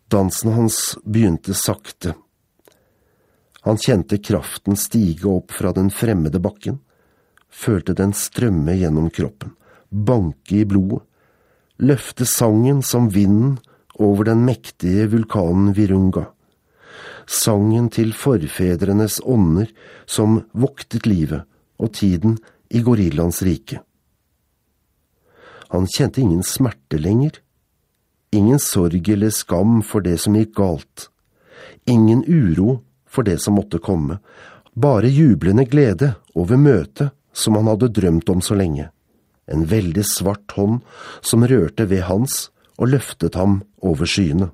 Dansen hans begynte sakte. Han kjente kraften stige opp fra den fremmede bakken, følte den strømme gjennom kroppen, banke i blodet, løfte sangen som vinden over den mektige vulkanen Virunga. Sangen til forfedrenes ånder som voktet livet og tiden i gorillaens rike. Han kjente ingen smerte lenger, ingen sorg eller skam for det som gikk galt, ingen uro for det som måtte komme, bare jublende glede over møtet som han hadde drømt om så lenge. En veldig svart hånd som rørte ved hans og løftet ham over skyene.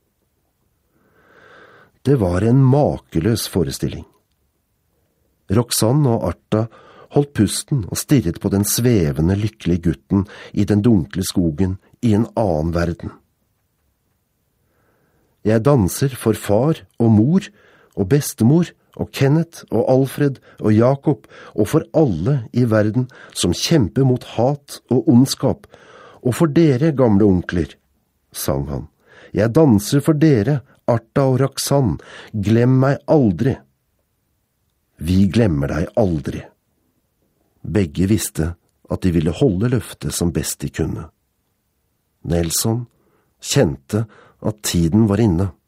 Det var en makeløs forestilling. Roxanne og Arta holdt pusten og stirret på den svevende, lykkelige gutten i den dunkle skogen i en annen verden. Jeg danser for far og mor og bestemor og Kenneth og Alfred og Jakob og for alle i verden som kjemper mot hat og ondskap, og for dere, gamle onkler, sang han. Jeg danser for dere, Arta og Roxanne, glem meg aldri. Vi glemmer deg aldri. Begge visste at de ville holde løftet som best de kunne. Nelson kjente at tiden var inne.